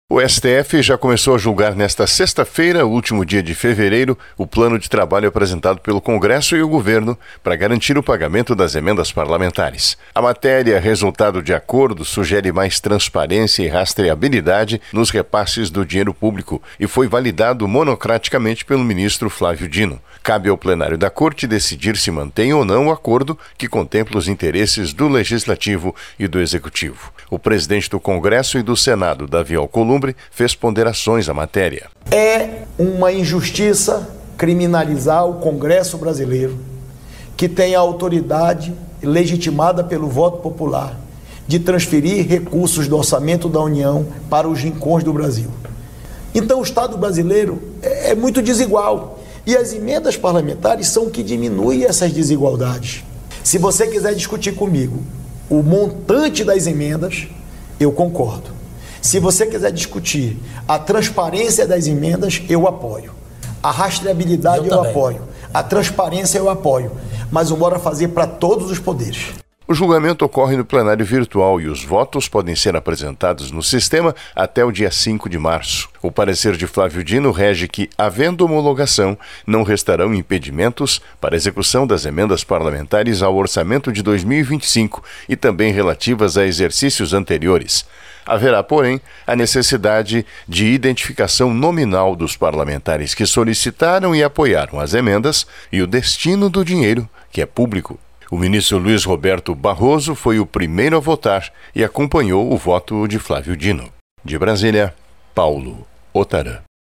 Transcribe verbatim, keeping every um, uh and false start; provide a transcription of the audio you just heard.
O S T F já começou a julgar nesta sexta-feira, último dia de fevereiro, o plano de trabalho apresentado pelo Congresso e o governo para garantir o pagamento das emendas parlamentares. A matéria, resultado de acordo, sugere mais transparência e rastreabilidade nos repasses do dinheiro público e foi validado monocraticamente pelo ministro Flávio Dino. Cabe ao plenário da Corte decidir se mantém ou não o acordo que contempla os interesses do Legislativo e do Executivo. O presidente do Congresso e do Senado, Davi Alcolumbre, fez ponderações à matéria. É uma injustiça criminalizar o Congresso brasileiro, que tem a autoridade legitimada pelo voto popular de transferir recursos do orçamento da União para os rincões do Brasil. Então o Estado brasileiro é muito desigual e as emendas parlamentares são o que diminui essas desigualdades. Se você quiser discutir comigo o montante das emendas, eu concordo. Se você quiser discutir a transparência das emendas, eu apoio. A rastreabilidade eu, eu apoio. A transparência eu apoio. Mas bora fazer para todos os poderes. O julgamento ocorre no plenário virtual e os votos podem ser apresentados no sistema até o dia cinco de março. O parecer de Flávio Dino rege que, havendo homologação, não restarão impedimentos para a execução das emendas parlamentares ao orçamento de dois mil e vinte e cinco e também relativas a exercícios anteriores. Haverá, porém, a necessidade de identificação nominal dos parlamentares que solicitaram e apoiaram as emendas e o destino do dinheiro, que é público. O ministro Luiz Roberto Barroso foi o primeiro a votar e acompanhou o voto de Flávio Dino. De Brasília, Paulo Otarã.